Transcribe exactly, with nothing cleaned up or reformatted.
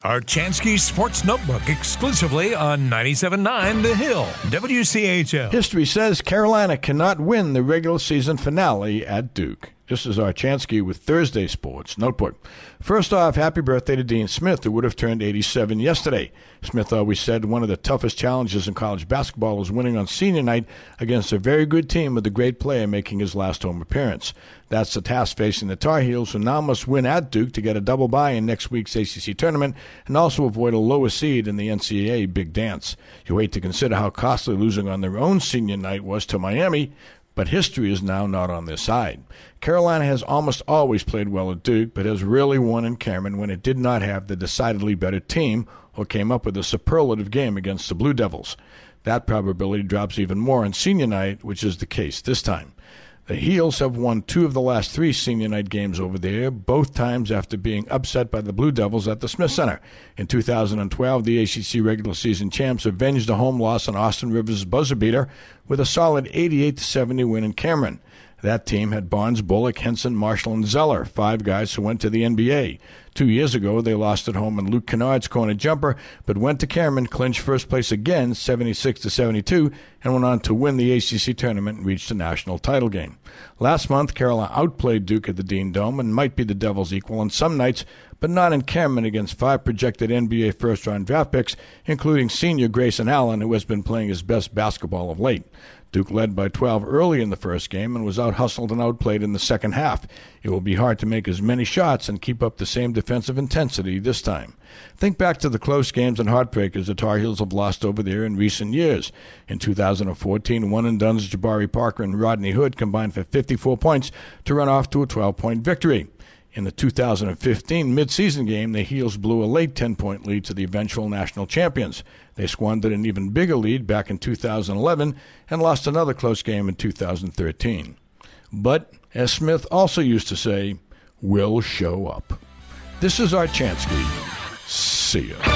Archansky Sports Notebook exclusively on ninety-seven point nine The Hill, W C H L. History says Carolina cannot win the regular season finale at Duke. This is Archansky with Thursday Sports Notebook. First off, happy birthday to Dean Smith, who would have turned eighty-seven yesterday. Smith always said one of the toughest challenges in college basketball was winning on senior night against a very good team with a great player making his last home appearance. That's the task facing the Tar Heels, who now must win at Duke to get a double bye in next week's A C C tournament and also avoid a lower seed in the N C double A Big Dance. You wait to consider how costly losing on their own senior night was to Miami, but history is now not on their side. Carolina has almost always played well at Duke, but has rarely won in Cameron when it did not have the decidedly better team or came up with a superlative game against the Blue Devils. That probability drops even more on senior night, which is the case this time. The Heels have won two of the last three senior night games over there, both times after being upset by the Blue Devils at the Smith Center. In two thousand twelve, the A C C regular season champs avenged a home loss on Austin Rivers' buzzer beater with a solid eighty-eight to seventy win in Cameron. That team had Barnes, Bullock, Henson, Marshall, and Zeller, five guys who went to the N B A. Two years ago, they lost at home in Luke Kennard's corner jumper, but went to Cameron, clinched first place again, seventy-six to seventy-two, and went on to win the A C C tournament and reach the national title game. Last month, Carolina outplayed Duke at the Dean Dome and might be the Devils' equal on some nights, but not in Cameron against five projected N B A first-round draft picks, including senior Grayson Allen, who has been playing his best basketball of late. Duke led by twelve early in the first game and was out-hustled and outplayed in the second half. It will be hard to make as many shots and keep up the same defensive intensity this time. Think back to the close games and heartbreakers the Tar Heels have lost over there in recent years. In two thousand fourteen, one-and-dones Jabari Parker and Rodney Hood combined for fifty-four points to run off to a twelve-point victory. In the two thousand fifteen midseason game, the Heels blew a late ten-point lead to the eventual national champions. They squandered an even bigger lead back in two thousand eleven and lost another close game in two thousand thirteen. But, as Smith also used to say, we'll show up. This is Archansky. See ya.